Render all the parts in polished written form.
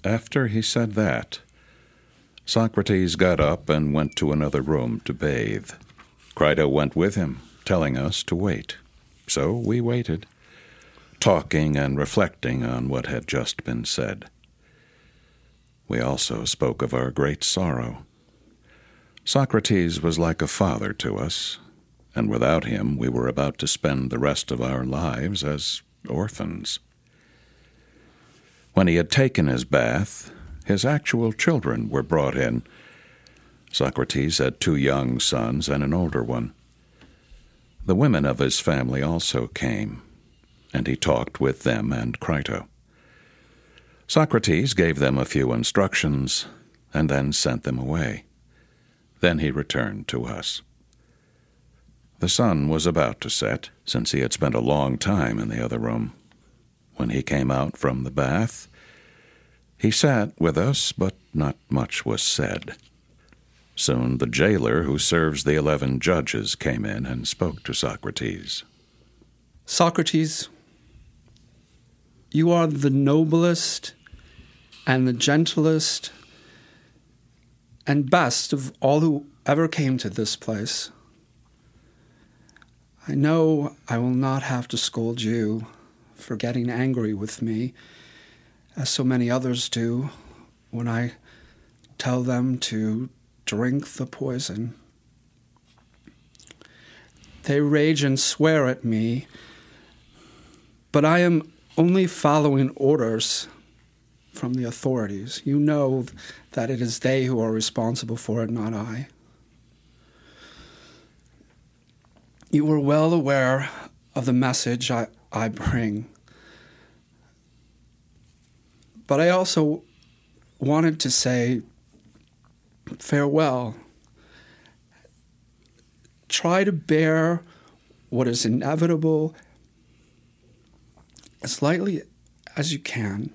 After he said that, Socrates got up and went to another room to bathe. Crito went with him, telling us to wait. So we waited, talking and reflecting on what had just been said. We also spoke of our great sorrow. Socrates was like a father to us, and without him we were about to spend the rest of our lives as orphans. When he had taken his bath, his actual children were brought in. Socrates had 2 young sons and an older one. The women of his family also came, and he talked with them and Crito. Socrates gave them a few instructions, and then sent them away. Then he returned to us. The sun was about to set, since he had spent a long time in the other room. When he came out from the bath, he sat with us, but not much was said. Soon the jailer who serves the 11 judges came in and spoke to Socrates. Socrates, you are the noblest and the gentlest and best of all who ever came to this place. I know I will not have to scold you for getting angry with me, as so many others do, when I tell them to drink the poison. They rage and swear at me, but I am only following orders from the authorities. You know that it is they who are responsible for it, not I. You are well aware of the message I bring. But I also wanted to say farewell. Try to bear what is inevitable as lightly as you can.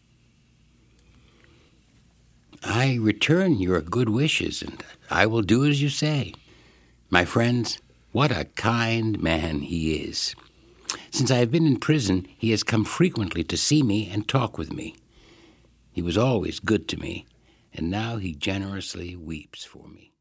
I return your good wishes, and I will do as you say. My friends, what a kind man he is. Since I have been in prison, he has come frequently to see me and talk with me. He was always good to me, and now he generously weeps for me.